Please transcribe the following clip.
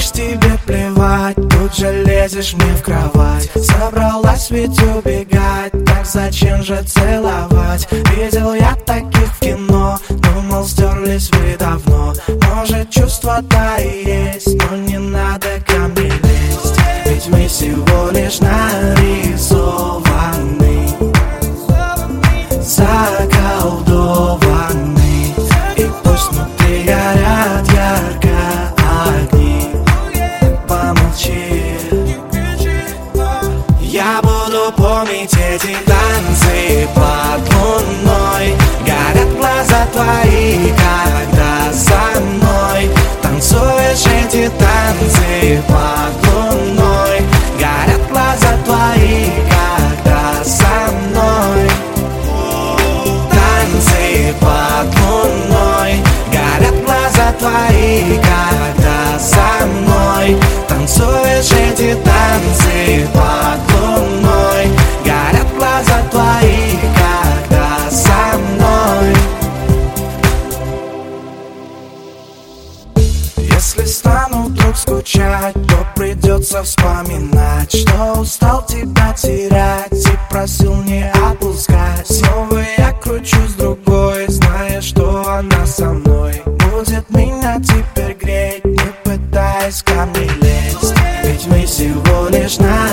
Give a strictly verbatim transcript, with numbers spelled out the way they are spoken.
Говоришь, тебе плевать, тут же лезешь мне в кровать. Собралась ведь убегать, так зачем же целовать? Видел я таких в кино, думал, стерлись вы давно. Может, чувства-то и есть, но не надо ко мне лезть. Ведь мы всего лишь нарисованы, заколдованы. И пусть внутри горят ярко огни, помолчи. Я буду помнить эти танцы под луной. Горят глаза твои, когда со мной танцуешь эти танцы под луной. Горят глаза твои, когда со мной танцы под луной. Горят глаза твои, когда со мной танцуешь эти танцы под луной. Горят глаза твои, когда со мной. Если стану вдруг скучать, то придется вспоминать, что устал тебя терять и просил не отпускать. Снова я кручусь другой, зная, что она со мной. Будет меня теперь греть, не пытаясь ко мне лезть. Ведь мы всего лишь на